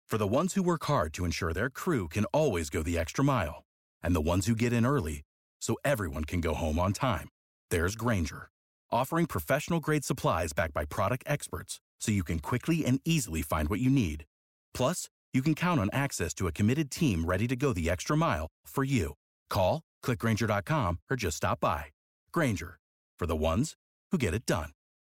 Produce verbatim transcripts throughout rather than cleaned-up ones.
For the ones who work hard to ensure their crew can always go the extra mile, and the ones who get in early so everyone can go home on time, there's Grainger, offering professional-grade supplies backed by product experts so you can quickly and easily find what you need. Plus, you can count on access to a committed team ready to go the extra mile for you. Call, click Grainger dot com, or just stop by. Grainger, for the ones who get it done.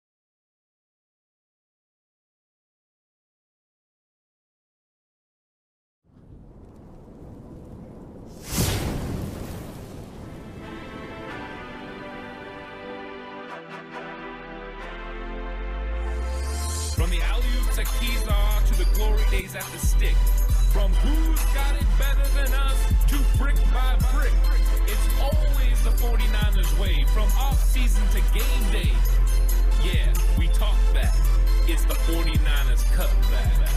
From the alley-oop to Kezar to the glory days at the stick. From who's got it better than us to brick by brick. It's always the forty-niners way. From off-season to game day. Yeah, we talk that. It's the forty-niners cutback.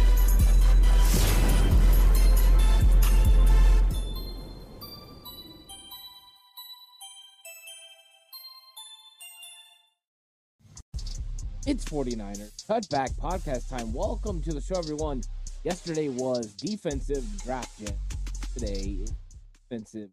It's forty-niners Cutback Podcast time. Welcome to the show, everyone. Yesterday was defensive draft gen. Today is defensive.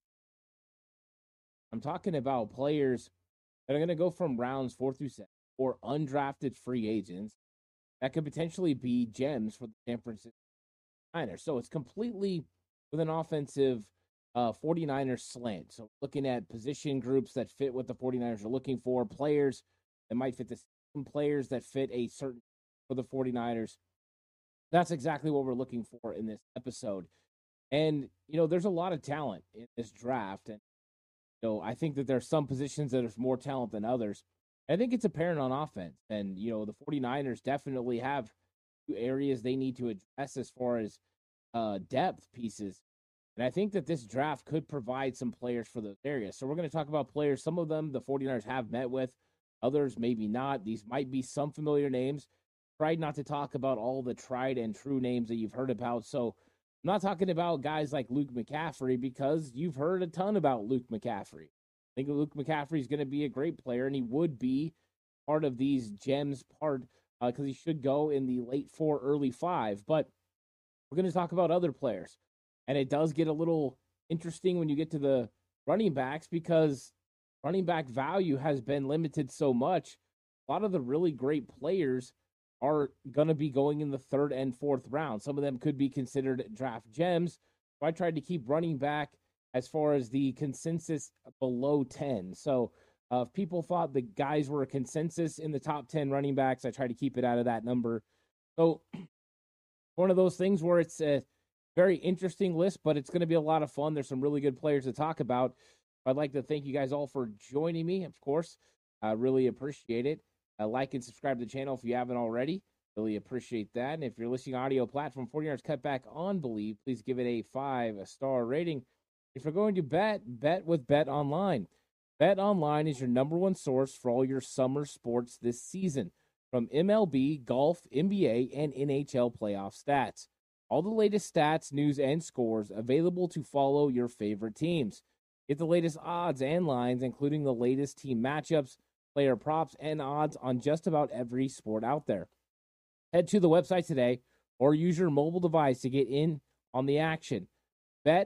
I'm talking about players that are going to go from rounds four through seven or undrafted free agents that could potentially be gems for the San Francisco Niners. So it's completely with an offensive uh, forty-niners slant. So looking at position groups that fit what the forty-niners are looking for, players that might fit the players that fit a certain for the forty-niners. That's exactly what we're looking for in this episode. And, you know, there's a lot of talent in this draft. And, you know, I think that there's some positions that are more talent than others. I think it's apparent on offense. And, you know, the forty-niners definitely have two areas they need to address as far as uh, depth pieces. And I think that this draft could provide some players for those areas. So we're going to talk about players. Some of them the forty-niners have met with. Others, maybe not. These might be some familiar names. Tried not to talk about all the tried and true names that you've heard about. So I'm not talking about guys like Luke McCaffrey because you've heard a ton about Luke McCaffrey. I think Luke McCaffrey is going to be a great player, and he would be part of these gems part because uh, he should go in the late four, early five. But we're going to talk about other players. And it does get a little interesting when you get to the running backs because running back value has been limited so much. A lot of the really great players are going to be going in the third and fourth round. Some of them could be considered draft gems. So I tried to keep running back as far as the consensus below ten. So uh, if people thought the guys were a consensus in the top ten running backs, I tried to keep it out of that number. So one of those things where it's a very interesting list, but it's going to be a lot of fun. There's some really good players to talk about. I'd like to thank you guys all for joining me, of course. I really appreciate it. Uh, like and subscribe to the channel if you haven't already. Really appreciate that. And if you're listening audio platform, forty-niners Cutback on Believe, please give it a five-star rating. If you're going to bet, bet with Bet Online. Bet Online is your number one source for all your summer sports this season. From M L B, golf, N B A, and N H L playoff stats. All the latest stats, news, and scores available to follow your favorite teams. Get the latest odds and lines, including the latest team matchups, player props, and odds on just about every sport out there. Head to the website today or use your mobile device to get in on the action. Bet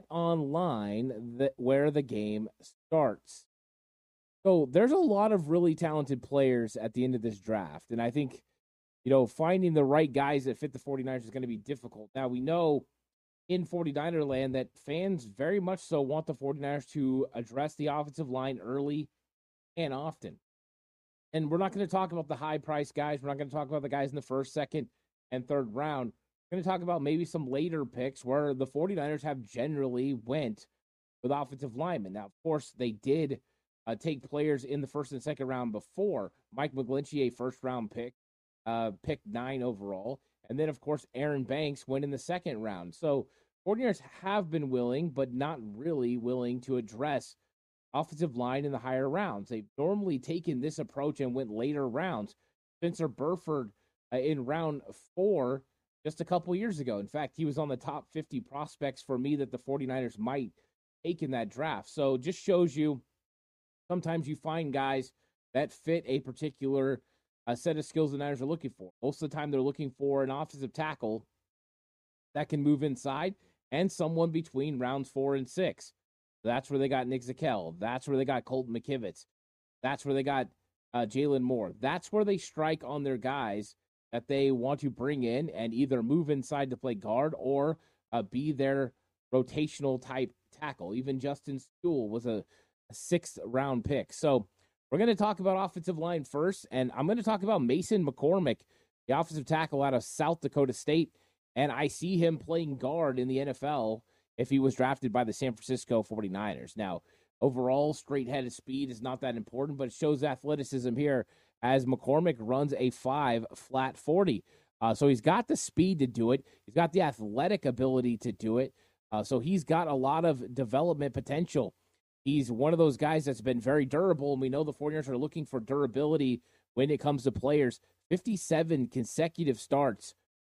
online, the, where the game starts. So there's a lot of really talented players at the end of this draft, and I think, you know, finding the right guys that fit the forty-niners is going to be difficult. Now, we know in forty-niner land that fans very much so want the forty-niners to address the offensive line early and often. And we're not going to talk about the high-priced guys. We're not going to talk about the guys in the first, second, and third round. We're going to talk about maybe some later picks where the forty-niners have generally went with offensive linemen. Now, of course, they did uh, take players in the first and second round before. Mike McGlinchey, a first-round pick, uh, pick nine overall. And then, of course, Aaron Banks went in the second round. So forty-niners have been willing, but not really willing to address offensive line in the higher rounds. They've normally taken this approach and went later rounds. Spencer Burford uh, in round four just a couple years ago. In fact, he was on the top fifty prospects for me that the forty-niners might take in that draft. So just shows you sometimes you find guys that fit a particular uh, set of skills the Niners are looking for. Most of the time they're looking for an offensive tackle that can move inside, and someone between rounds four and six. That's where they got Nick Zakelj. That's where they got Colton McKivitz. That's where they got uh, Jalen Moore. That's where they strike on their guys that they want to bring in and either move inside to play guard or uh, be their rotational type tackle. Even Justin Skule was a, a sixth round pick. So we're going to talk about offensive line first, and I'm going to talk about Mason McCormick, the offensive tackle out of South Dakota State, and I see him playing guard in the N F L if he was drafted by the San Francisco forty-niners. Now, overall, straight-headed speed is not that important, but it shows athleticism here as McCormick runs a five flat forty. Uh, so he's got the speed to do it. He's got the athletic ability to do it. Uh, so he's got a lot of development potential. He's one of those guys that's been very durable, and we know the forty-niners are looking for durability when it comes to players. fifty-seven consecutive starts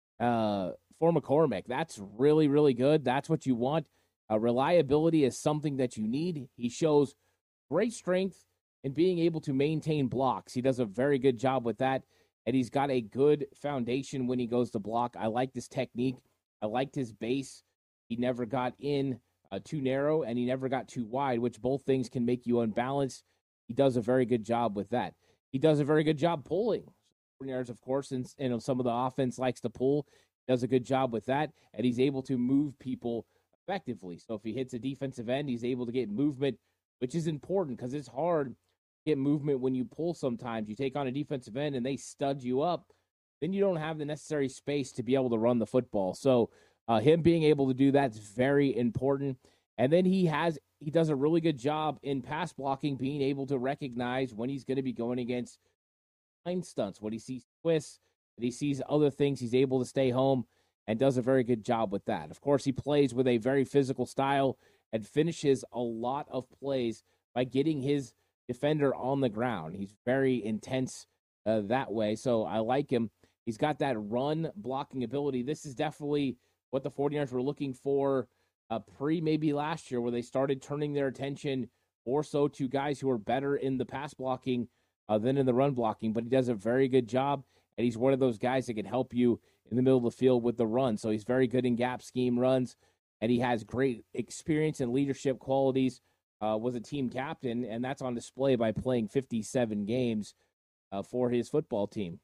uh, for McCormick. That's really, really good. That's what you want. Uh, reliability is something that you need. He shows great strength in being able to maintain blocks. He does a very good job with that, and he's got a good foundation when he goes to block. I like this technique. I liked his base. He never got in uh, too narrow, and he never got too wide, which both things can make you unbalanced. He does a very good job with that. He does a very good job pulling. forty-niners, of course, and you know, some of the offense likes to pull. He does a good job with that, and he's able to move people effectively. So if he hits a defensive end, he's able to get movement, which is important because it's hard to get movement when you pull sometimes. You take on a defensive end and they stud you up, then you don't have the necessary space to be able to run the football. So uh, him being able to do that's very important. And then he has he does a really good job in pass blocking, being able to recognize when he's going to be going against line stunts, when he sees twists, when he sees other things, he's able to stay home and does a very good job with that. Of course, he plays with a very physical style and finishes a lot of plays by getting his defender on the ground. He's very intense uh, that way, so I like him. He's got that run blocking ability. This is definitely what the forty-niners were looking for uh, pre maybe last year, where they started turning their attention more so to guys who are better in the pass blocking uh, than in the run blocking. But he does a very good job, and he's one of those guys that can help you in the middle of the field with the run. So he's very good in gap scheme runs, and he has great experience and leadership qualities. Uh, was a team captain, and that's on display by playing fifty-seven games uh, for his football team.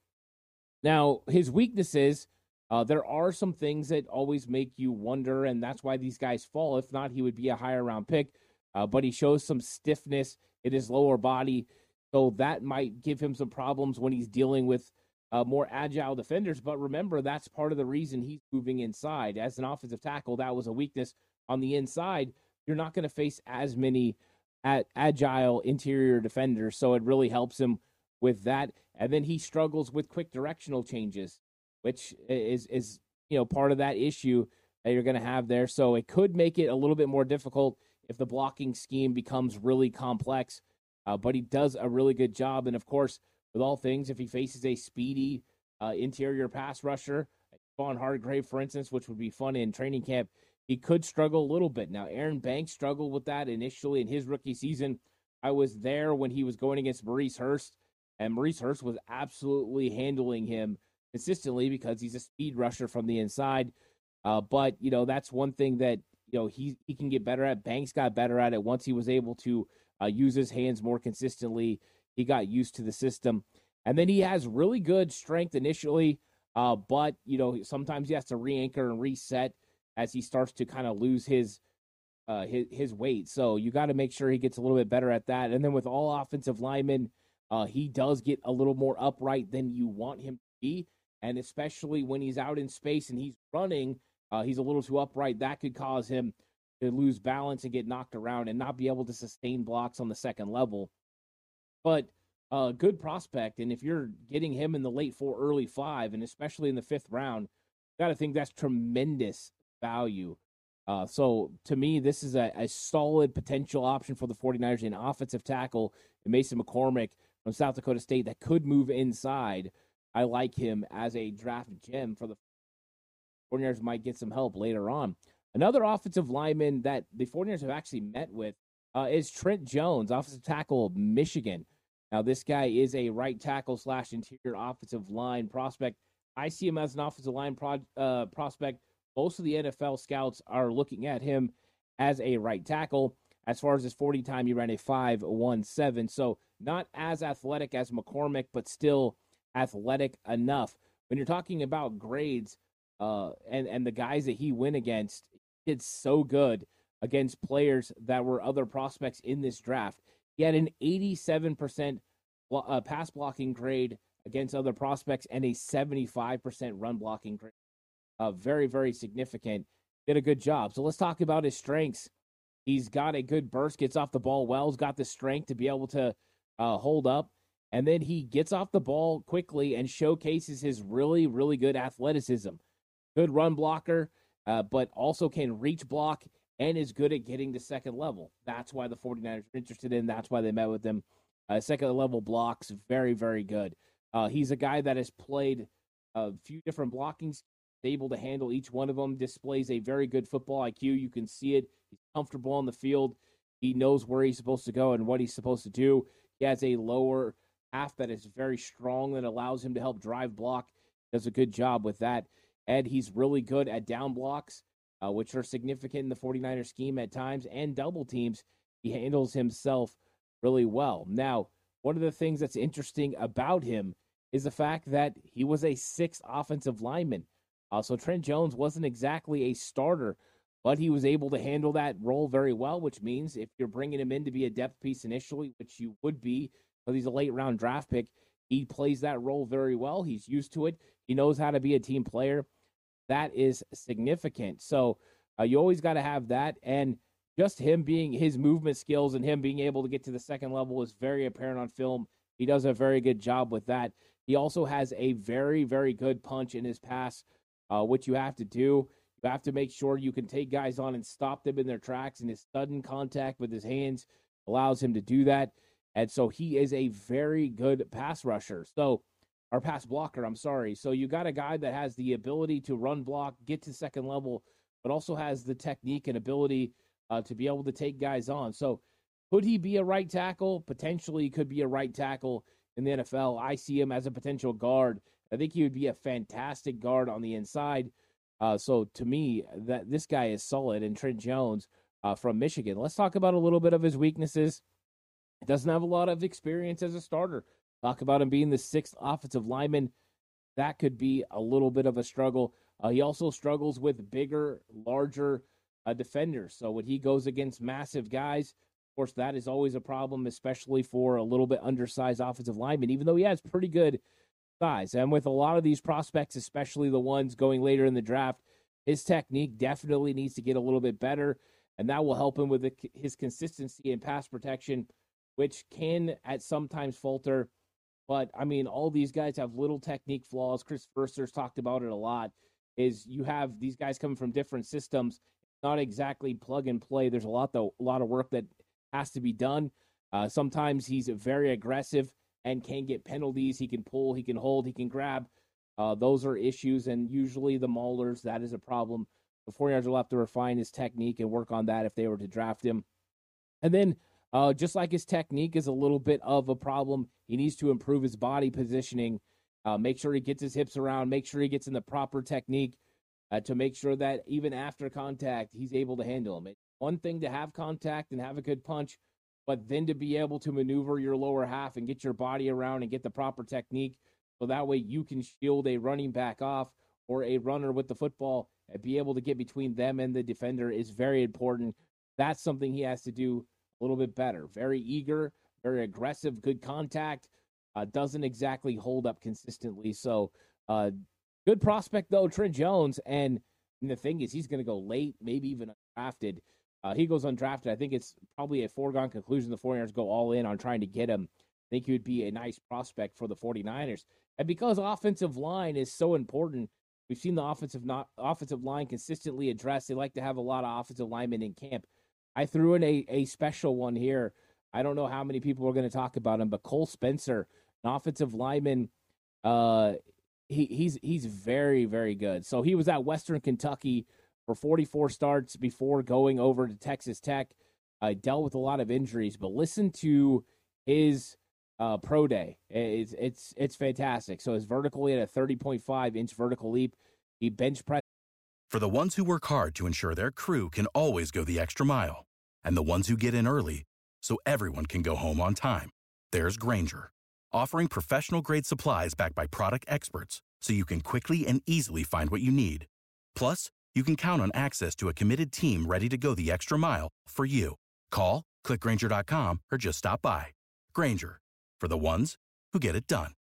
Now, his weaknesses, uh, there are some things that always make you wonder, and that's why these guys fall. If not, he would be a higher round pick, uh, but he shows some stiffness in his lower body, so that might give him some problems when he's dealing with uh, more agile defenders. But remember, that's part of the reason he's moving inside. As an offensive tackle, that was a weakness on the inside. You're not going to face as many at agile interior defenders, so it really helps him with that. And then he struggles with quick directional changes, which is, is you know, part of that issue that you're going to have there. So it could make it a little bit more difficult if the blocking scheme becomes really complex, uh, but he does a really good job. And, of course, with all things, if he faces a speedy uh, interior pass rusher, Vaughn Hargrave, for instance, which would be fun in training camp, he could struggle a little bit. Now, Aaron Banks struggled with that initially in his rookie season. I was there when he was going against Maurice Hurst, and Maurice Hurst was absolutely handling him consistently because he's a speed rusher from the inside. Uh, but, you know, that's one thing that, you know, he, he can get better at. Banks got better at it once he was able to uh, use his hands more consistently. He got used to the system. And then he has really good strength initially, uh, but, you know, sometimes he has to re-anchor and reset as he starts to kind of lose his, uh, his his weight. So you got to make sure he gets a little bit better at that. And then with all offensive linemen, uh, he does get a little more upright than you want him to be. And especially when he's out in space and he's running, uh, he's a little too upright. That could cause him to lose balance and get knocked around and not be able to sustain blocks on the second level. But a uh, good prospect, and if you're getting him in the late four, early five, and especially in the fifth round, got to think that's tremendous value. Uh, so, to me, this is a, a solid potential option for the forty-niners, an offensive tackle, Mason McCormick from South Dakota State that could move inside. I like him as a draft gem for the forty-niners. Might get some help later on. Another offensive lineman that the forty-niners have actually met with uh, is Trent Jones, offensive tackle of Michigan. Now, this guy is a right tackle slash interior offensive line prospect. I see him as an offensive line pro, uh, prospect most of the N F L scouts are looking at him as a right tackle. As far as his forty time, he ran a five one seven. So not as athletic as McCormick, but still athletic enough. When you're talking about grades uh, and, and the guys that he went against, it's so good against players that were other prospects in this draft. He had an eighty-seven percent uh, pass blocking grade against other prospects and a seventy-five percent run blocking grade. Uh, very, very significant. Did a good job. So let's talk about his strengths. He's got a good burst, gets off the ball well, he's got the strength to be able to uh, hold up. And then he gets off the ball quickly and showcases his really, really good athleticism. Good run blocker, uh, but also can reach block and is good at getting to second level. That's why the 49ers are interested in. That's why they met with him. Uh, second level blocks, very, very good. Uh, he's a guy that has played a few different blockings, able to handle each one of them, displays a very good football I Q. You can see it. He's comfortable on the field. He knows where he's supposed to go and what he's supposed to do. He has a lower half that is very strong that allows him to help drive block. Does a good job with that. And he's really good at down blocks, uh, which are significant in the 49ers scheme at times, and double teams. He handles himself really well. Now, one of the things that's interesting about him is the fact that he was a sixth offensive lineman. Uh, so Trent Jones wasn't exactly a starter, but he was able to handle that role very well, which means if you're bringing him in to be a depth piece initially, which you would be, because he's a late-round draft pick, he plays that role very well. He's used to it. He knows how to be a team player. That is significant. So uh, you always got to have that, and just him being, his movement skills and him being able to get to the second level is very apparent on film. He does a very good job with that. He also has a very, very good punch in his pass, uh, which you have to do. You have to make sure you can take guys on and stop them in their tracks, and his sudden contact with his hands allows him to do that. And so he is a very good pass rusher. So, or pass blocker, I'm sorry. So you got a guy that has the ability to run block, get to second level, but also has the technique and ability uh, to be able to take guys on. So could he be a right tackle? Potentially he could be a right tackle in the N F L. I see him as a potential guard. I think he would be a fantastic guard on the inside. Uh, so to me, that this guy is solid. And Trent Jones uh, from Michigan. Let's talk about a little bit of his weaknesses. He doesn't have a lot of experience as a starter. Talk about him being the sixth offensive lineman. That could be a little bit of a struggle. Uh, he also struggles with bigger, larger uh, defenders. So when he goes against massive guys, of course, that is always a problem, especially for a little bit undersized offensive lineman, even though he has pretty good size. And with a lot of these prospects, especially the ones going later in the draft, his technique definitely needs to get a little bit better, and that will help him with the, his consistency in pass protection, which can at sometimes falter. But, I mean, all these guys have little technique flaws. Chris Verster's talked about it a lot, is you have these guys coming from different systems, not exactly plug and play. There's a lot, though, a lot of work that has to be done. Uh, sometimes he's very aggressive and can get penalties. He can pull, he can hold, he can grab. Uh, those are issues, and usually the maulers, that is a problem. The 49ers will have to refine his technique and work on that if they were to draft him. And then, uh, just like his technique is a little bit of a problem, he needs to improve his body positioning, uh, make sure he gets his hips around, make sure he gets in the proper technique uh, to make sure that even after contact, he's able to handle him. It's one thing to have contact and have a good punch, but then to be able to maneuver your lower half and get your body around and get the proper technique so that way you can shield a running back off or a runner with the football and be able to get between them and the defender is very important. That's something he has to do a little bit better. Very eager, very aggressive, good contact, uh, doesn't exactly hold up consistently. So uh, good prospect, though, Trent Jones. And, and the thing is, he's going to go late, maybe even undrafted. Uh, he goes undrafted. I think it's probably a foregone conclusion the 49ers go all in on trying to get him. I think he would be a nice prospect for the 49ers. And because offensive line is so important, we've seen the offensive not offensive line consistently addressed. They like to have a lot of offensive linemen in camp. I threw in a, a special one here. I don't know how many people are going to talk about him, but Cole Spencer, an offensive lineman, uh, he, he's he's very, very good. So he was at Western Kentucky for forty-four starts before going over to Texas Tech. Uh, dealt with a lot of injuries, but listen to his uh, pro day. It's it's it's fantastic. So his vertical, he had a thirty point five inch vertical leap. He bench pressed For the ones who work hard to ensure their crew can always go the extra mile, and the ones who get in early so everyone can go home on time, there's Grainger, offering professional-grade supplies backed by product experts so you can quickly and easily find what you need. Plus, you can count on access to a committed team ready to go the extra mile for you. Call, click Grainger dot com, or just stop by. Grainger, for the ones who get it done.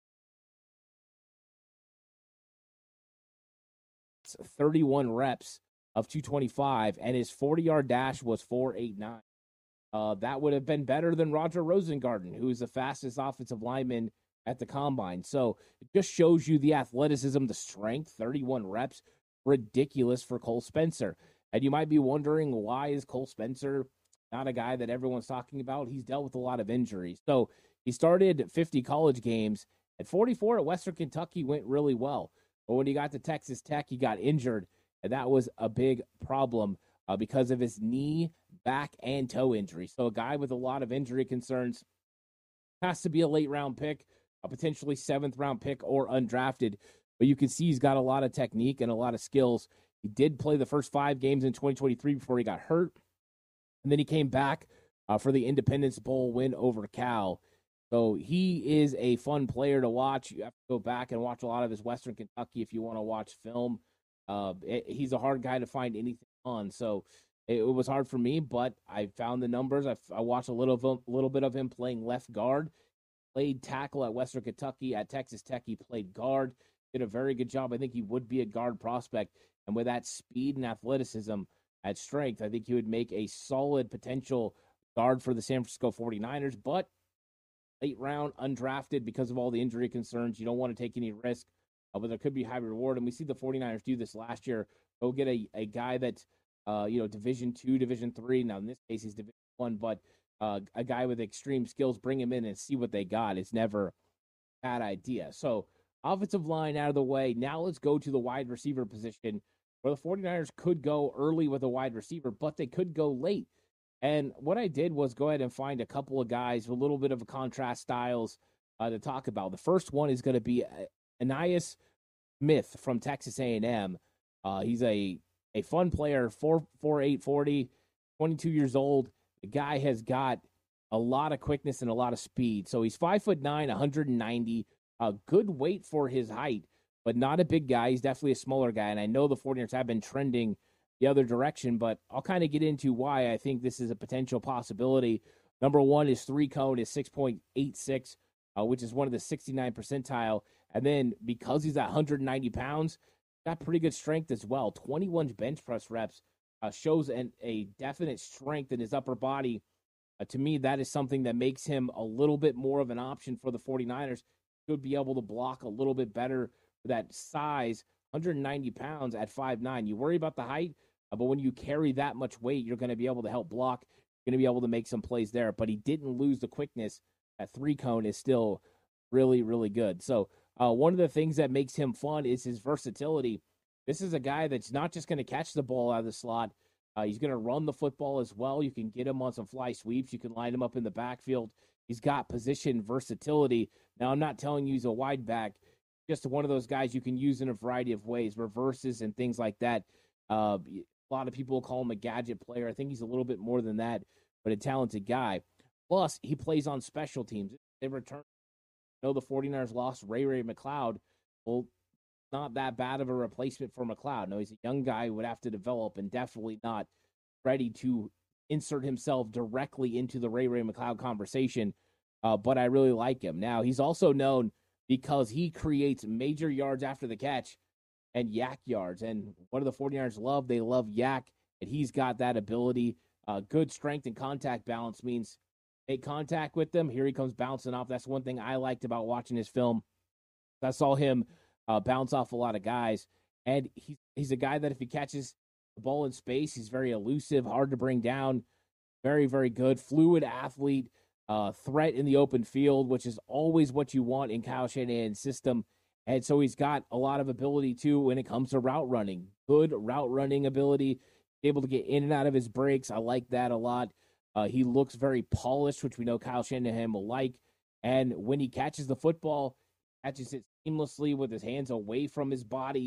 thirty-one reps of two twenty-five, and his forty-yard dash was four eighty-nine. Uh, that would have been better than Roger Rosengarten, who is the fastest offensive lineman at the combine. So it just shows you the athleticism, the strength. thirty-one reps, ridiculous for Cole Spencer. And you might be wondering, why is Cole Spencer not a guy that everyone's talking about? He's dealt with a lot of injuries. So he started fifty college games. At forty-four at Western Kentucky went really well. But when he got to Texas Tech, he got injured, and that was a big problem uh, because of his knee, back, and toe injury. So a guy with a lot of injury concerns has to be a late-round pick, a potentially seventh-round pick or undrafted. But you can see he's got a lot of technique and a lot of skills. He did play the first five games in twenty twenty-three before he got hurt, and then he came back uh, for the Independence Bowl win over Cal. So he is a fun player to watch. You have to go back and watch a lot of his Western Kentucky if you want to watch film. Uh, it, he's a hard guy to find anything on. So it, it was hard for me, but I found the numbers. I, I watched a little of him, little bit of him playing left guard. Played tackle at Western Kentucky. At Texas Tech, he played guard. Did a very good job. I think he would be a guard prospect. And with that speed and athleticism at strength, I think he would make a solid potential guard for the San Francisco forty-niners. But late round, undrafted because of all the injury concerns. You don't want to take any risk, uh, but there could be high reward. And we see the forty-niners do this last year. Go get a, a guy that's, uh, you know, Division two, Division three. Now, in this case, he's Division one, but uh, a guy with extreme skills, bring him in and see what they got. It's never a bad idea. So, offensive line out of the way. Now let's go to the wide receiver position, where the forty-niners could go early with a wide receiver, but they could go late. And what I did was go ahead and find a couple of guys with a little bit of a contrast styles uh, to talk about. The first one is going to be Ainias Smith from Texas A and M. Uh, he's a, a fun player, four four eight forty, twenty-two years old. The guy has got a lot of quickness and a lot of speed. So he's five foot nine, one hundred ninety, a good weight for his height, but not a big guy. He's definitely a smaller guy. And I know the forty-niners have been trending the other direction, but I'll kind of get into why I think this is a potential possibility. Number one, his three cone is six point eight six, uh, which is one of the sixty-nine percentile. And then because he's at one hundred ninety pounds, got pretty good strength as well. twenty-one bench press reps uh, shows an, a definite strength in his upper body. Uh, to me, that is something that makes him a little bit more of an option for the forty-niners. Could be able to block a little bit better for that size, one hundred ninety pounds at five nine. You worry about the height, uh, but when you carry that much weight, you're going to be able to help block. You're going to be able to make some plays there. But he didn't lose the quickness. That three cone is still really, really good. So uh, one of the things that makes him fun is his versatility. This is a guy that's not just going to catch the ball out of the slot. Uh, he's going to run the football as well. You can get him on some fly sweeps. You can line him up in the backfield. He's got position versatility. Now, I'm not telling you he's a wide back. Just one of those guys you can use in a variety of ways, reverses and things like that. Uh, a lot of people call him a gadget player. I think he's a little bit more than that, but a talented guy. Plus, he plays on special teams. They return. I know the forty-niners lost Ray Ray McCloud. Well, not that bad of a replacement for McCloud. No, he's a young guy who would have to develop and definitely not ready to insert himself directly into the Ray Ray McCloud conversation, uh, but I really like him. Now, he's also known because he creates major yards after the catch and yak yards. And what do the forty-niners love? They love yak, and he's got that ability. Uh, good strength and contact balance means make contact with them. Here he comes bouncing off. That's one thing I liked about watching his film. I saw him uh, bounce off a lot of guys, and he, he's a guy that if he catches the ball in space, he's very elusive, hard to bring down, very, very good, fluid athlete, uh, threat in the open field, which is always what you want in Kyle Shanahan's system. And so he's got a lot of ability, too, when it comes to route running. Good route running ability, able to get in and out of his breaks. I like that a lot. Uh, he looks very polished, which we know Kyle Shanahan will like. And when he catches the football, catches it seamlessly with his hands away from his body,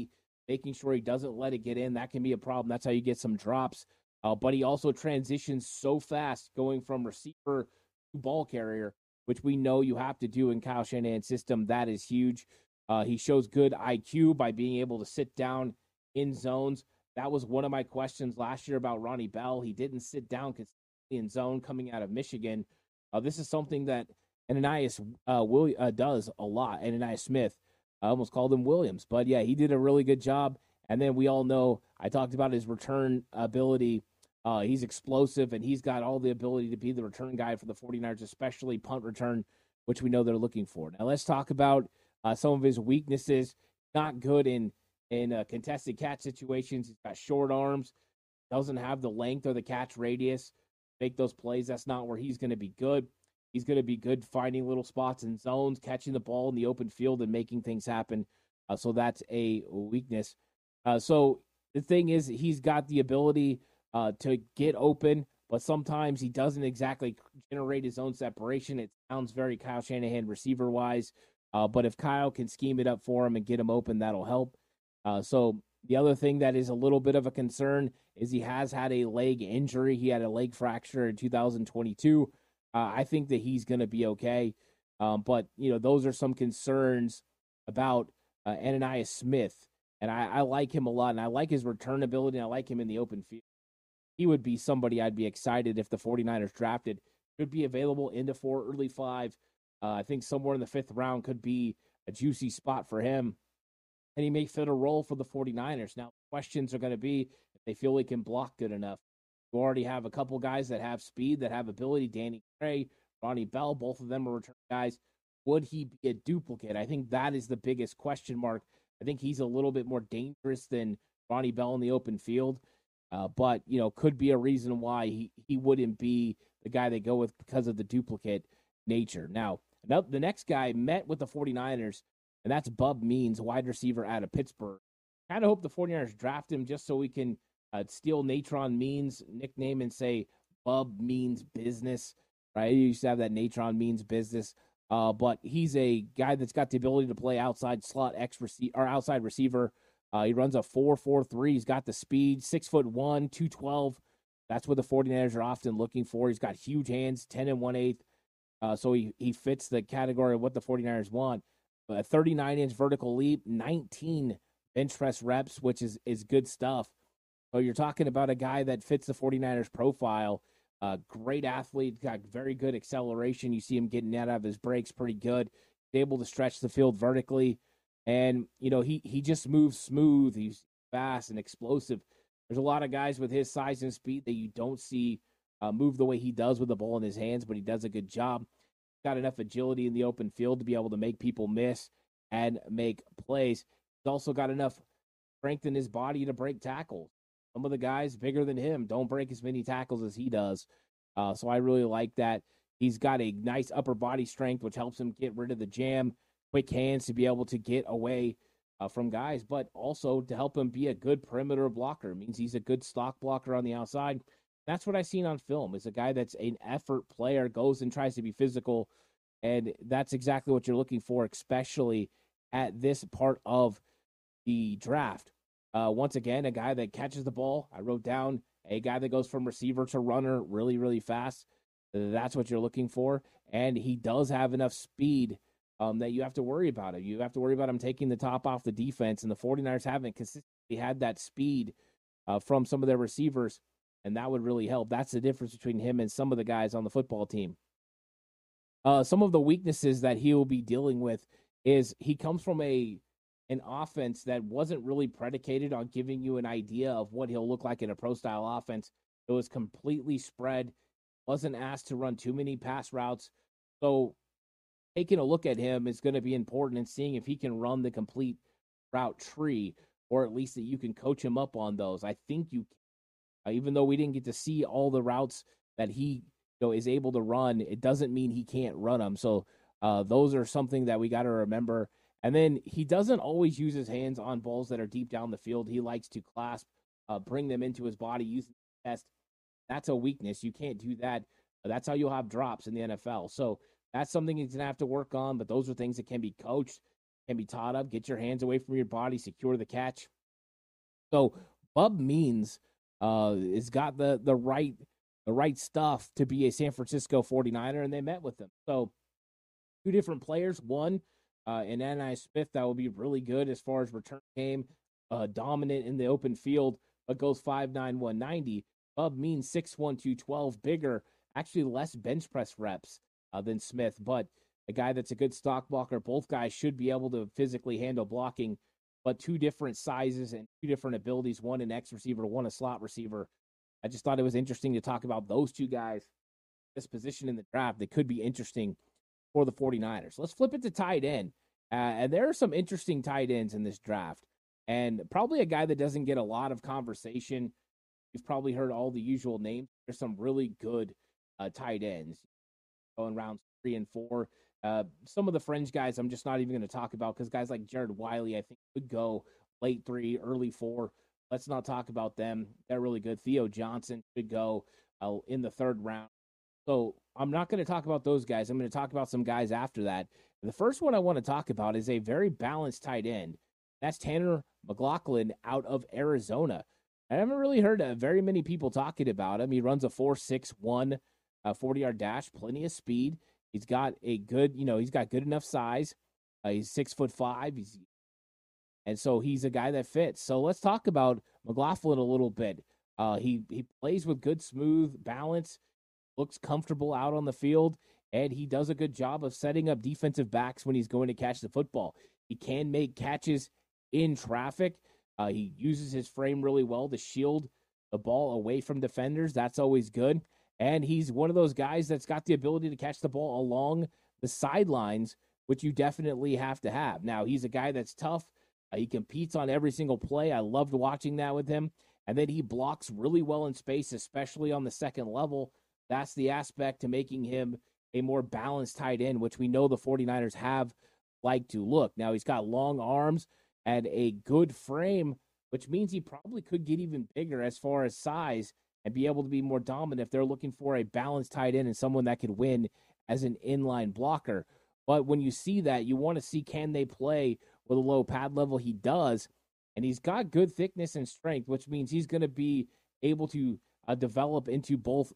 making sure he doesn't let it get in. That can be a problem. That's how you get some drops. Uh, but he also transitions so fast going from receiver to ball carrier, which we know you have to do in Kyle Shanahan's system. That is huge. Uh, he shows good I Q by being able to sit down in zones. That was one of my questions last year about Ronnie Bell. He didn't sit down consistently in zone coming out of Michigan. Uh, this is something that Ananias uh, Will, uh, does a lot. Ananias Smith. I almost called him Williams. But, yeah, he did a really good job. And then we all know I talked about his return ability. Uh, he's explosive, and he's got all the ability to be the return guy for the 49ers, especially punt return, which we know they're looking for. Now, let's talk about uh, some of his weaknesses. Not good in, in uh, contested catch situations. He's got short arms, doesn't have the length or the catch radius. Make those plays. That's not where he's going to be good. He's going to be good finding little spots in zones, catching the ball in the open field, and making things happen. Uh, so that's a weakness. Uh, so the thing is, he's got the ability uh, to get open, but sometimes he doesn't exactly generate his own separation. It sounds very Kyle Shanahan receiver-wise, uh, but if Kyle can scheme it up for him and get him open, that'll help. Uh, so the other thing that is a little bit of a concern is he has had a leg injury. He had a leg fracture in two thousand twenty-two. Uh, I think that he's going to be okay. Um, but, you know, those are some concerns about uh, Ananias Smith. And I, I like him a lot, and I like his return ability, and I like him in the open field. He would be somebody I'd be excited if the 49ers drafted. Could be available into four, early five. Uh, I think somewhere in the fifth round could be a juicy spot for him. And he may fit a role for the 49ers. Now, questions are going to be if they feel he can block good enough. You already have a couple guys that have speed, that have ability. Danny Gray, Ronnie Bell, both of them are return guys. Would he be a duplicate? I think that is the biggest question mark. I think he's a little bit more dangerous than Ronnie Bell in the open field. Uh, but, you know, could be a reason why he, he wouldn't be the guy they go with because of the duplicate nature. Now, the next guy met with the 49ers, and that's Bub Means, wide receiver out of Pittsburgh. Kind of hope the 49ers draft him just so we can uh, steal Natron Means' nickname and say Bub Means Business, right? You used to have that Natron Means Business. Uh, but he's a guy that's got the ability to play outside slot X receiver or outside receiver. Uh, he runs a four four three. He's got the speed, six foot one, two twelve. That's what the 49ers are often looking for. He's got huge hands, ten and one eighth. Uh, so he, he fits the category of what the 49ers want. But a thirty-nine inch vertical leap, nineteen bench press reps, which is, is good stuff. So you're talking about a guy that fits the 49ers profile. Uh, great athlete, got very good acceleration. You see him getting out of his breaks pretty good. He's able to stretch the field vertically. And, you know, he, he just moves smooth. He's fast and explosive. There's a lot of guys with his size and speed that you don't see uh, move the way he does with the ball in his hands, but he does a good job. Got enough agility in the open field to be able to make people miss and make plays. He's also got enough strength in his body to break tackles. Some of the guys bigger than him don't break as many tackles as he does. Uh, so I really like that. He's got a nice upper body strength, which helps him get rid of the jam, quick hands to be able to get away uh, from guys, but also to help him be a good perimeter blocker. It means he's a good stock blocker on the outside. That's what I've seen on film, is a guy that's an effort player, goes and tries to be physical, and that's exactly what you're looking for, especially at this part of the draft. Uh, once again, a guy that catches the ball. I wrote down a guy that goes from receiver to runner really, really fast. That's what you're looking for. And he does have enough speed um, that you have to worry about him. You have to worry about him taking the top off the defense. And the 49ers haven't consistently had that speed uh, from some of their receivers. And that would really help. That's the difference between him and some of the guys on the football team. Uh, some of the weaknesses that he will be dealing with is he comes from a an offense that wasn't really predicated on giving you an idea of what he'll look like in a pro-style offense. It was completely spread, wasn't asked to run too many pass routes. So taking a look at him is going to be important and seeing if he can run the complete route tree, or at least that you can coach him up on those. I think you can. Uh, even though we didn't get to see all the routes that he you know, is able to run, it doesn't mean he can't run them. So uh, those are something that we got to remember. And then he doesn't always use his hands on balls that are deep down the field. He likes to clasp, uh, bring them into his body, use the chest. That's a weakness. You can't do that. That's how you'll have drops in the N F L. So that's something he's going to have to work on, but those are things that can be coached, can be taught up. Get your hands away from your body, secure the catch. So Bub Means uh, has got the the right the right stuff to be a San Francisco forty-niner, and they met with him. So two different players. One, uh, in Anai Smith, that will be really good as far as return game, uh, dominant in the open field, but goes five nine, one ninety. Bub Means six one, two twelve, bigger, actually less bench press reps uh, than Smith, but a guy that's a good stock blocker. Both guys should be able to physically handle blocking, but two different sizes and two different abilities, one an X receiver, one a slot receiver. I just thought it was interesting to talk about those two guys, this position in the draft that could be interesting for the forty-niners. Let's flip it to tight end. Uh, and there are some interesting tight ends in this draft, and probably a guy that doesn't get a lot of conversation. You've probably heard all the usual names. There's some really good uh, tight ends going rounds three and four. Uh, some of the fringe guys I'm just not even going to talk about because guys like Jared Wiley, I think, could go late three, early four. Let's not talk about them. They're really good. Theo Johnson could go uh, in the third round. So I'm not going to talk about those guys. I'm going to talk about some guys after that. The first one I want to talk about is a very balanced tight end. That's Tanner McLaughlin out of Arizona. I haven't really heard uh, very many people talking about him. He runs a four six one uh, forty-yard dash, plenty of speed. He's got a good, you know, he's got good enough size. Uh, he's six foot five. He's, and so he's a guy that fits. So let's talk about McLaughlin a little bit. Uh, he, he plays with good, smooth balance, looks comfortable out on the field, and he does a good job of setting up defensive backs when he's going to catch the football. He can make catches in traffic. Uh, he uses his frame really well to shield the ball away from defenders. That's always good. And he's one of those guys that's got the ability to catch the ball along the sidelines, which you definitely have to have. Now, he's a guy that's tough. Uh, he competes on every single play. I loved watching that with him. And then he blocks really well in space, especially on the second level. That's the aspect to making him a more balanced tight end, which we know the forty-niners have liked to look. Now, he's got long arms and a good frame, which means he probably could get even bigger as far as size and be able to be more dominant if they're looking for a balanced tight end and someone that could win as an inline blocker. But when you see that, you want to see, can they play with a low pad level? He does, and he's got good thickness and strength, which means he's going to be able to uh, develop into both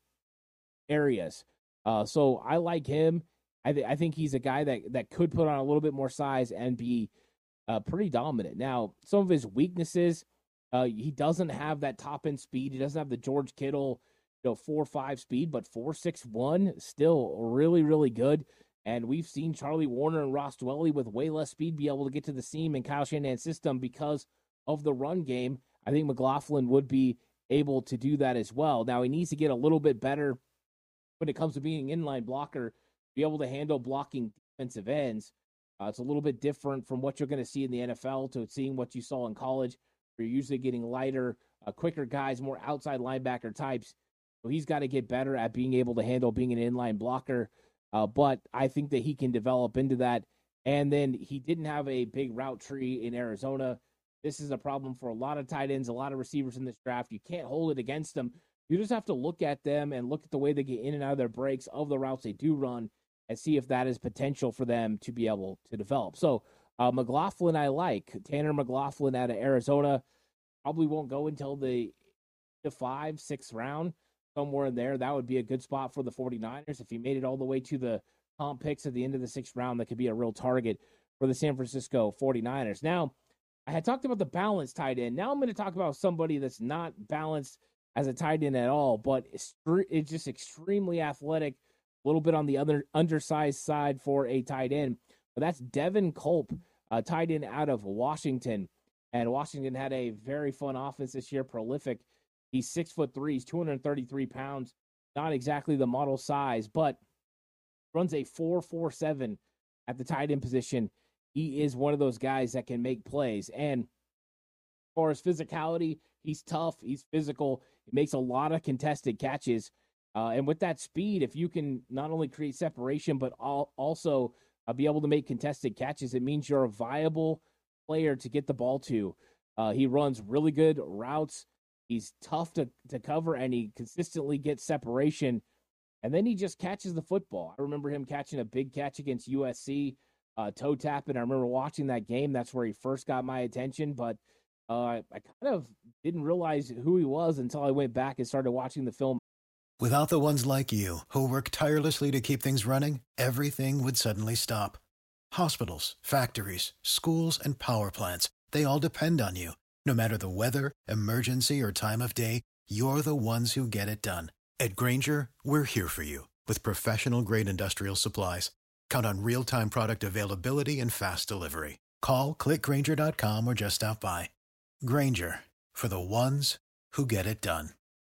areas. Uh, so I like him. I, th- I think he's a guy that, that could put on a little bit more size and be uh, pretty dominant. Now, some of his weaknesses, uh, he doesn't have that top end speed. He doesn't have the George Kittle, you know, four five speed, but four six one, still really, really good. And we've seen Charlie Warner and Ross Dwelley with way less speed be able to get to the seam in Kyle Shanahan's system because of the run game. I think McLaughlin would be able to do that as well. Now, he needs to get a little bit better when it comes to being an inline blocker, be able to handle blocking defensive ends. Uh, it's a little bit different from what you're going to see in the N F L to seeing what you saw in college, where you're usually getting lighter, uh, quicker guys, more outside linebacker types. So he's got to get better at being able to handle being an inline blocker. Uh, but I think that he can develop into that. And then he didn't have a big route tree in Arizona. This is a problem for a lot of tight ends, a lot of receivers in this draft. You can't hold it against them. You just have to look at them and look at the way they get in and out of their breaks of the routes they do run and see if that is potential for them to be able to develop. So uh, McLaughlin I like. Tanner McLaughlin out of Arizona probably won't go until the, the five, sixth round, somewhere in there. That would be a good spot for the forty-niners. If he made it all the way to the comp picks at the end of the sixth round, that could be a real target for the San Francisco forty-niners. Now, I had talked about the balanced tight end. Now I'm going to talk about somebody that's not balanced as a tight end at all, but it's, it's just extremely athletic, a little bit on the other undersized side for a tight end. But that's Devin Culp, a tight end out of Washington. And Washington had a very fun offense this year, prolific. He's six foot three, he's two hundred thirty-three pounds, not exactly the model size, but runs a four four seven at the tight end position. He is one of those guys that can make plays. And as far as physicality, he's tough, he's physical, he makes a lot of contested catches. Uh, and with that speed, if you can not only create separation, but all, also uh, be able to make contested catches, it means you're a viable player to get the ball to. Uh, he runs really good routes. He's tough to, to cover, and he consistently gets separation. And then he just catches the football. I remember him catching a big catch against U S C, uh, toe tapping. I remember watching that game. That's where he first got my attention. But Uh, I, I kind of didn't realize who he was until I went back and started watching the film. Without the ones like you, who work tirelessly to keep things running, everything would suddenly stop. Hospitals, factories, schools, and power plants, they all depend on you. No matter the weather, emergency, or time of day, you're the ones who get it done. At Grainger, we're here for you with professional-grade industrial supplies. Count on real-time product availability and fast delivery. Call, click Grainger dot com, or just stop by. Grainger, for the ones who get it done.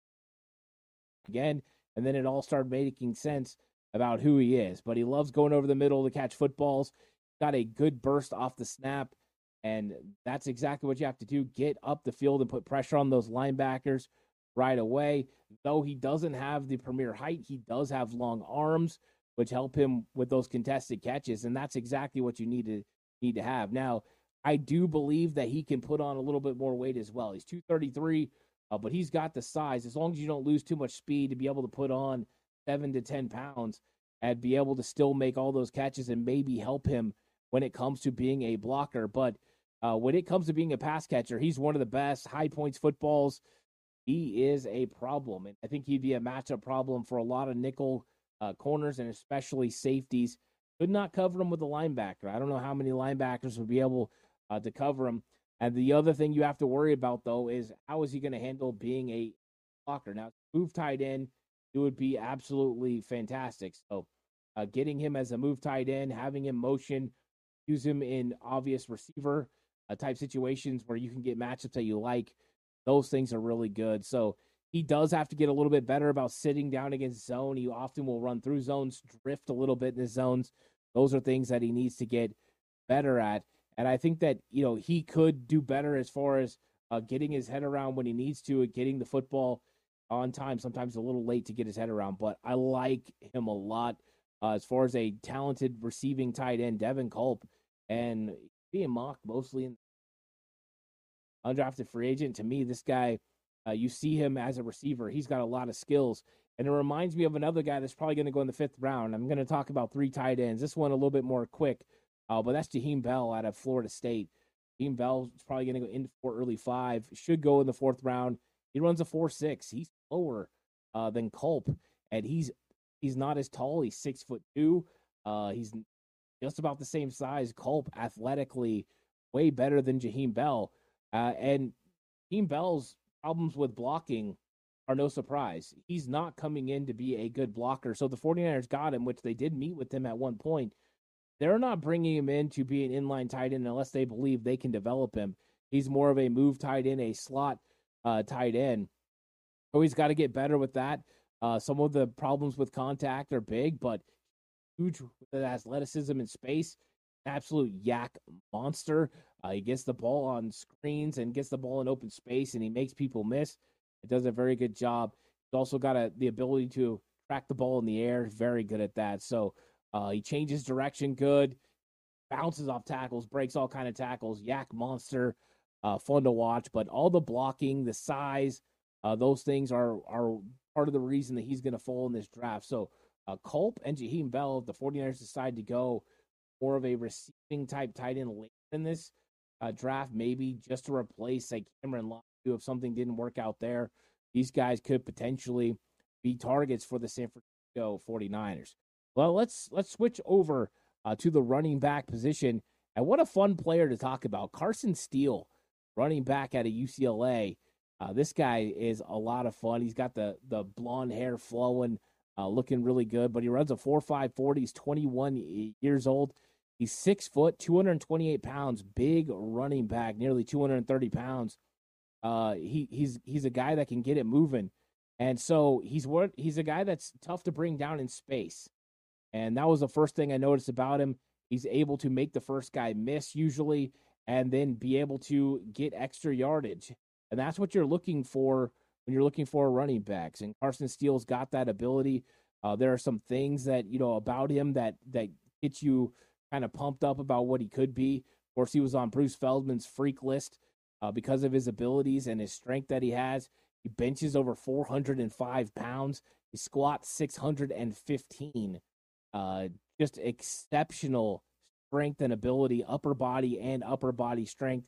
Again, and then it all started making sense about who he is. But he loves going over the middle to catch footballs. Got a good burst off the snap, and that's exactly what you have to do. Get up the field and put pressure on those linebackers right away. Though he doesn't have the premier height, he does have long arms, which help him with those contested catches, and that's exactly what you need to need to have. Now, I do believe that he can put on a little bit more weight as well. He's two thirty-three, uh, but he's got the size. As long as you don't lose too much speed to be able to put on seven to ten pounds and be able to still make all those catches and maybe help him when it comes to being a blocker. But uh, when it comes to being a pass catcher, he's one of the best. High points footballs, he is a problem. And I think he'd be a matchup problem for a lot of nickel uh, corners and especially safeties. Could not cover him with a linebacker. I don't know how many linebackers would be able uh, to cover him. And the other thing you have to worry about, though, is how is he going to handle being a blocker? Now, move tight end, it would be absolutely fantastic. So uh, getting him as a move tight end, having him motion, use him in obvious receiver uh, type situations where you can get matchups that you like. Those things are really good. So he does have to get a little bit better about sitting down against zone. He often will run through zones, drift a little bit in the zones. Those are things that he needs to get better at. And I think that, you know, he could do better as far as uh, getting his head around when he needs to and getting the football on time. Sometimes a little late to get his head around, but I like him a lot uh, as far as a talented receiving tight end, Devin Culp, and being mocked mostly in undrafted free agent. To me, this guy, uh, you see him as a receiver. He's got a lot of skills. And it reminds me of another guy that's probably going to go in the fifth round. I'm going to talk about three tight ends. This one a little bit more quick, uh, but that's Jaheim Bell out of Florida State. Jaheim Bell is probably going to go in for early five. Should go in the fourth round. He runs a four six. He's lower uh, than Culp, and he's he's not as tall. He's six foot two. Uh, he's just about the same size. Culp athletically way better than Jaheim Bell. Uh, and Jaheim Bell's problems with blocking are no surprise. He's not coming in to be a good blocker. So the 49ers got him, which they did meet with him at one point. They're not bringing him in to be an inline tight end unless they believe they can develop him. He's more of a move tight end, a slot uh, tight end. So he's got to get better with that. Uh, some of the problems with contact are big, but huge with athleticism and space. Absolute yak monster. Uh, he gets the ball on screens and gets the ball in open space, and he makes people miss. It does a very good job. He's also got a, the ability to track the ball in the air. Very good at that. So uh, he changes direction good, bounces off tackles, breaks all kind of tackles. Yak monster, uh, fun to watch. But all the blocking, the size, uh, those things are are part of the reason that he's going to fall in this draft. So uh, Culp and Jaheim Bell, if the 49ers decide to go more of a receiving type tight end late in this uh, draft, maybe just to replace like Cameron Lott if something didn't work out there. These guys could potentially be targets for the San Francisco 49ers. Well, let's let's switch over uh, to the running back position. And what a fun player to talk about. Carson Steele, running back out of U C L A. Uh, this guy is a lot of fun. He's got the, the blonde hair flowing, uh, looking really good, but he runs a four five forty. He's twenty-one years old. He's six foot, two hundred twenty-eight pounds, big running back, nearly two hundred thirty pounds. Uh, he he's he's a guy that can get it moving, and so he's what he's a guy that's tough to bring down in space, and that was the first thing I noticed about him. He's able to make the first guy miss usually, and then be able to get extra yardage, and that's what you're looking for when you're looking for running backs. And Carson Steele's got that ability. Uh, there are some things that you know about him that that get you kind of pumped up about what he could be. Of course, he was on Bruce Feldman's freak list. Uh, because of his abilities and his strength that he has. He benches over four hundred five pounds. He squats six hundred fifteen. Uh, just exceptional strength and ability, upper body and upper body strength.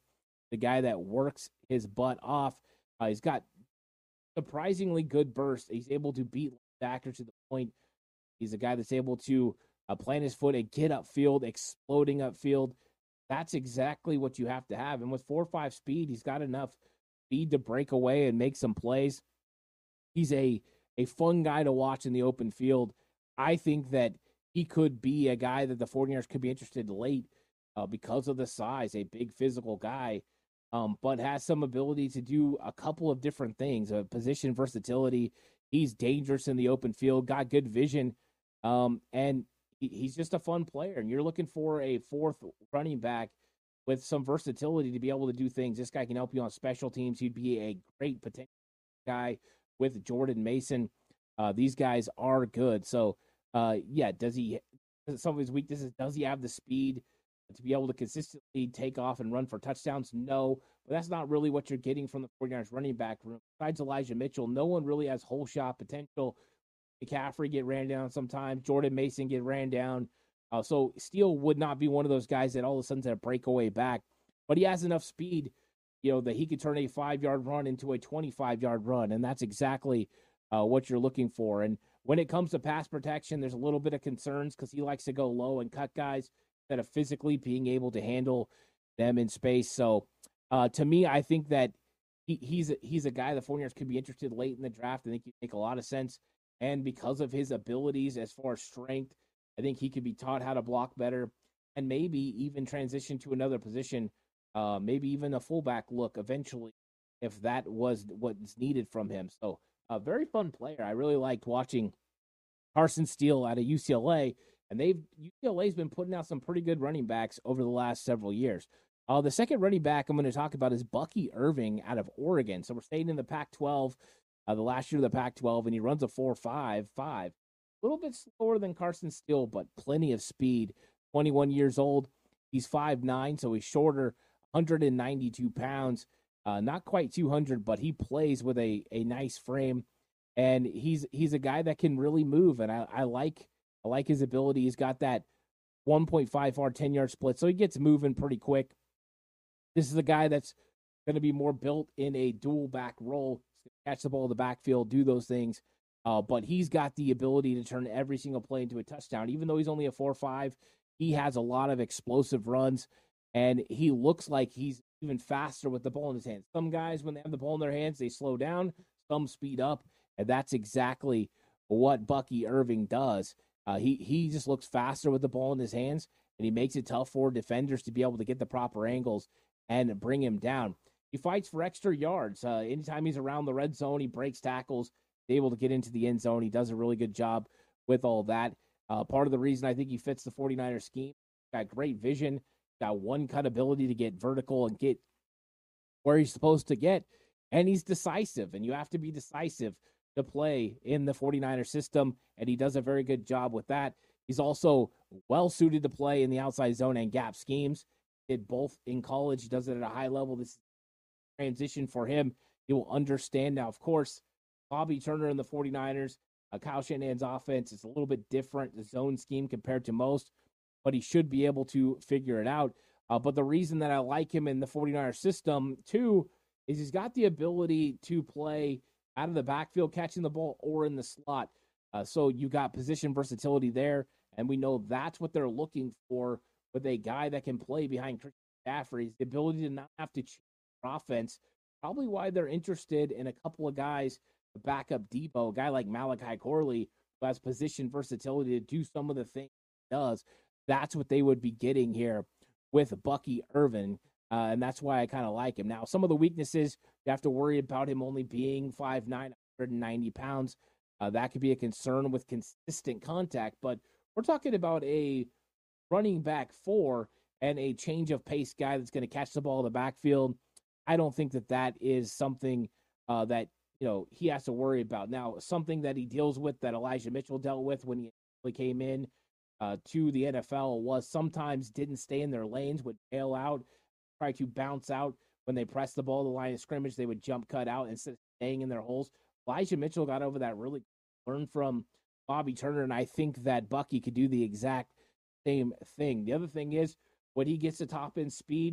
the guy that works his butt off. Uh, he's got surprisingly good burst. He's able to beat backer to the point. He's a guy that's able to uh, plant his foot and get upfield, exploding upfield. That's exactly what you have to have. And with four five speed, he's got enough speed to break away and make some plays. He's a, a fun guy to watch in the open field. I think that he could be a guy that the 49ers could be interested late uh, because of the size, a big physical guy, um, but has some ability to do a couple of different things, a position versatility. He's dangerous in the open field, got good vision, um, and he, he's just a fun player. And you're looking for a fourth running back with some versatility to be able to do things. This guy can help you on special teams. He'd be a great potential guy with Jordan Mason. Uh, these guys are good. So, uh, yeah, does he – some of his weaknesses, does he have the speed to be able to consistently take off and run for touchdowns? No, but that's not really what you're getting from the 49ers running back room. Besides Elijah Mitchell, no one really has whole shot potential. McCaffrey get ran down sometimes. Jordan Mason get ran down. Uh, so Steele would not be one of those guys that all of a sudden is a breakaway back, but he has enough speed, you know, that he could turn a five-yard run into a twenty-five-yard run, and that's exactly uh, what you're looking for. And when it comes to pass protection, there's a little bit of concerns because he likes to go low and cut guys instead of physically being able to handle them in space. So uh, to me, I think that he, he's, a, he's a guy the 49ers could be interested late in the draft. I think he'd make a lot of sense. And because of his abilities as far as strength, I think he could be taught how to block better and maybe even transition to another position, uh, maybe even a fullback look eventually if that was what's needed from him. So a very fun player. I really liked watching Carson Steele out of U C L A, and they've U C L A's been putting out some pretty good running backs over the last several years. Uh, the second running back I'm going to talk about is Bucky Irving out of Oregon. So we're staying in the Pac twelve, uh, the last year of the Pac twelve, and he runs a four five five. A little bit slower than Carson Steele, but plenty of speed. twenty-one years old. He's five nine, so he's shorter, one hundred ninety-two pounds. Uh, not quite two hundred, but he plays with a, a nice frame. And he's he's a guy that can really move, and I, I like I like his ability. He's got that one point five R ten-yard split, so he gets moving pretty quick. This is a guy that's going to be more built in a dual back role, catch the ball in the backfield, do those things. Uh, but he's got the ability to turn every single play into a touchdown. Even though he's only a four five, he has a lot of explosive runs, and he looks like he's even faster with the ball in his hands. Some guys, when they have the ball in their hands, they slow down, some speed up, and that's exactly what Bucky Irving does. Uh, he, he just looks faster with the ball in his hands, and he makes it tough for defenders to be able to get the proper angles and bring him down. He fights for extra yards. Uh, anytime he's around the red zone, he breaks tackles, able to get into the end zone. He does a really good job with all that. Uh, part of the reason I think he fits the 49ers scheme, got great vision, got one cut ability to get vertical and get where he's supposed to get, and he's decisive, and you have to be decisive to play in the 49ers system, and he does a very good job with that. He's also well-suited to play in the outside zone and gap schemes. Did both in college. He does it at a high level. This is a transition for him. He will understand. Now, of course, Bobby Turner and the 49ers, uh, Kyle Shanahan's offense is a little bit different, the zone scheme compared to most, but he should be able to figure it out. Uh, but the reason that I like him in the 49ers system, too, is he's got the ability to play out of the backfield, catching the ball, or in the slot. Uh, so you got position versatility there, and we know that's what they're looking for with a guy that can play behind Christian McCaffrey, the ability to not have to choose offense. Probably why they're interested in a couple of guys to back up Debo, a guy like Malachi Corley, who has position versatility to do some of the things he does. That's what they would be getting here with Bucky Irving, uh, and that's why I kind of like him. Now, some of the weaknesses, you have to worry about him only being five nine, one hundred ninety pounds. Uh, that could be a concern with consistent contact, but we're talking about a running back four and a change of pace guy that's going to catch the ball in the backfield. I don't think that that is something uh, that, you know, he has to worry about. Now, something that he deals with that Elijah Mitchell dealt with when he came in uh, to the N F L was sometimes didn't stay in their lanes, would bail out, try to bounce out when they pressed the ball, the line of scrimmage, they would jump cut out instead of staying in their holes. Elijah Mitchell got over that, really learned from Bobby Turner, and I think that Bucky could do the exact same thing. The other thing is, when he gets to top end speed,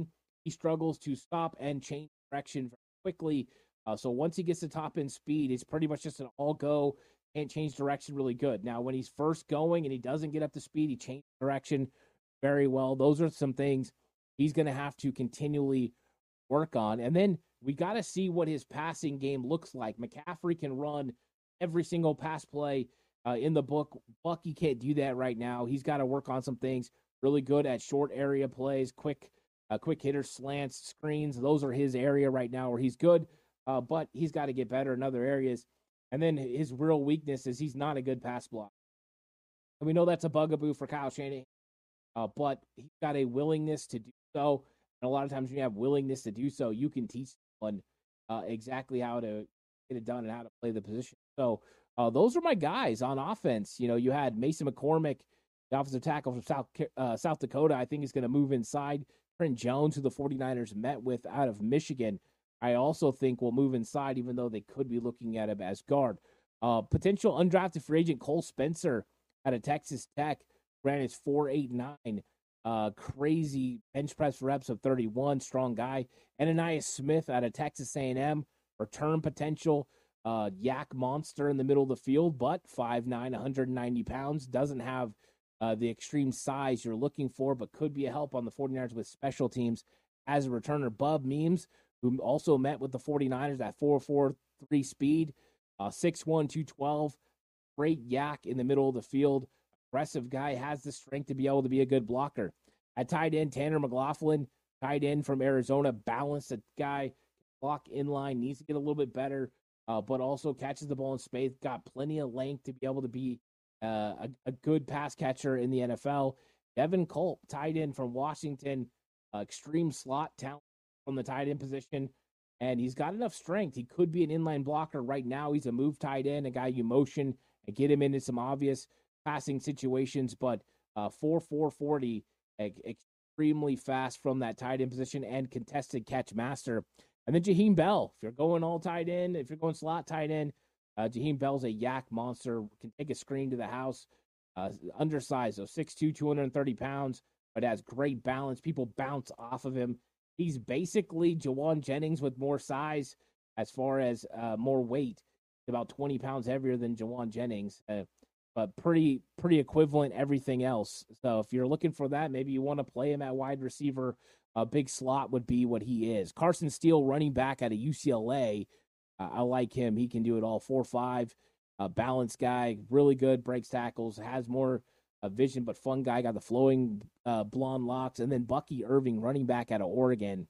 he struggles to stop and change direction very quickly. Uh, so once he gets to top end speed, it's pretty much just an all go and change direction really good. Now, when he's first going and he doesn't get up to speed, he changes direction very well. Those are some things he's going to have to continually work on. And then we got to see what his passing game looks like. McCaffrey can run every single pass play uh, in the book. Bucky can't do that right now. He's got to work on some things. Really good at short area plays, quick, uh, quick hitters, slants, screens. Those are his area right now where he's good, uh, but he's got to get better in other areas. And then his real weakness is he's not a good pass block. And we know that's a bugaboo for Kyle Shanahan, uh, but he's got a willingness to do so. And a lot of times when you have willingness to do so, you can teach someone uh, exactly how to get it done and how to play the position. So uh, those are my guys on offense. You know, you had Mason McCormick, the offensive tackle from South uh, South Dakota. I think he's going to move inside. Trent Jones, who the 49ers met with out of Michigan, I also think will move inside, even though they could be looking at him as guard. Uh, potential undrafted free agent Cole Spencer out of Texas Tech ran his four eight nine. Uh, crazy bench press reps of thirty-one, strong guy. Ananias Smith out of Texas A and M, return potential, uh, yak monster in the middle of the field, but five nine, one hundred ninety pounds, doesn't have uh, the extreme size you're looking for, but could be a help on the 49ers with special teams as a returner. Bub Means, who also met with the 49ers at four four three speed, uh, six one, two twelve, great yak in the middle of the field. Aggressive guy, has the strength to be able to be a good blocker. At tight end, Tanner McLaughlin, tight end from Arizona, balanced a guy, block in line, needs to get a little bit better, uh, but also catches the ball in space, got plenty of length to be able to be uh, a, a good pass catcher in the N F L. Devin Culp, tight end from Washington, uh, extreme slot talent from the tight end position, and he's got enough strength. He could be an inline blocker right now. He's a move tight end, a guy you motion and get him into some obvious passing situations, but uh, four four forty, extremely fast from that tight end position and contested catch master. And then Jaheim Bell, if you're going all tight end, if you're going slot tight end, uh, Jaheim Bell's a yak monster, can take a screen to the house, uh, undersized, so six two, two hundred thirty pounds, but has great balance. People bounce off of him. He's basically Jawan Jennings with more size as far as uh, more weight, about twenty pounds heavier than Jawan Jennings. Uh, but pretty pretty equivalent everything else. So if you're looking for that, maybe you want to play him at wide receiver. A big slot would be what he is. Carson Steele, running back out of U C L A. Uh, I like him. He can do it all. four five, uh, balanced guy, really good, breaks tackles, has more uh, vision, but fun guy, got the flowing uh, blonde locks. And then Bucky Irving, running back out of Oregon.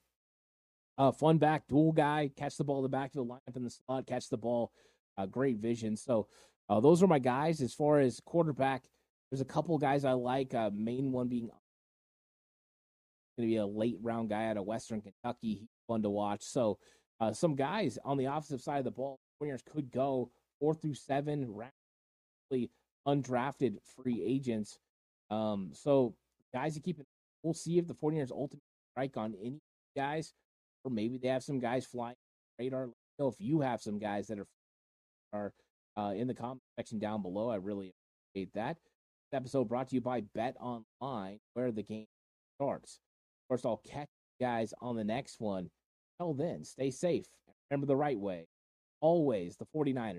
Uh, fun back, dual guy, catch the ball in the backfield, line up in the slot, catch the ball, uh, great vision. So Uh, those are my guys. As far as quarterback, there's a couple guys I like. Uh, main one being going to be a late round guy out of Western Kentucky. He's fun to watch. So uh, some guys on the offensive side of the ball, winners could go four through seven, rapidly undrafted free agents. Um, so guys to keep it. We'll see if the 49ers ultimately strike on any guys, or maybe they have some guys flying radar. Let me know if you have some guys that are are. Uh, in the comment section down below. I really appreciate that. This episode brought to you by Bet Online, where the game starts. Of course, I'll catch you guys on the next one. Until then, stay safe. Remember the right way. Always the 49ers.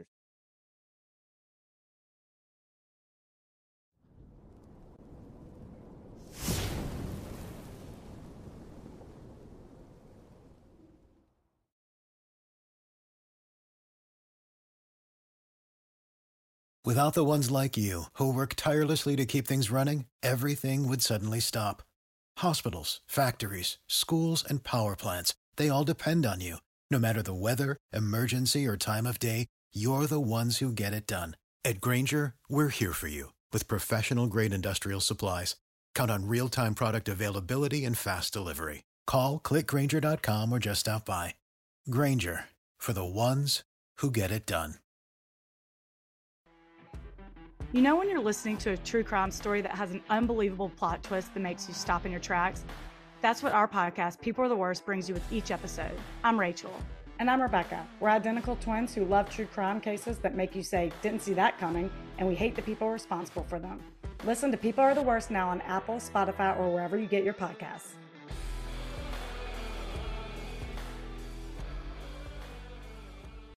Without the ones like you, who work tirelessly to keep things running, everything would suddenly stop. Hospitals, factories, schools, and power plants, they all depend on you. No matter the weather, emergency, or time of day, you're the ones who get it done. At Grainger, we're here for you with professional-grade industrial supplies. Count on real-time product availability and fast delivery. Call, click Grainger dot com, or just stop by. Grainger, for the ones who get it done. You know when you're listening to a true crime story that has an unbelievable plot twist that makes you stop in your tracks? That's what our podcast, People Are the Worst, brings you with each episode. I'm Rachel. And I'm Rebecca. We're identical twins who love true crime cases that make you say, didn't see that coming, and we hate the people responsible for them. Listen to People Are the Worst now on Apple, Spotify, or wherever you get your podcasts.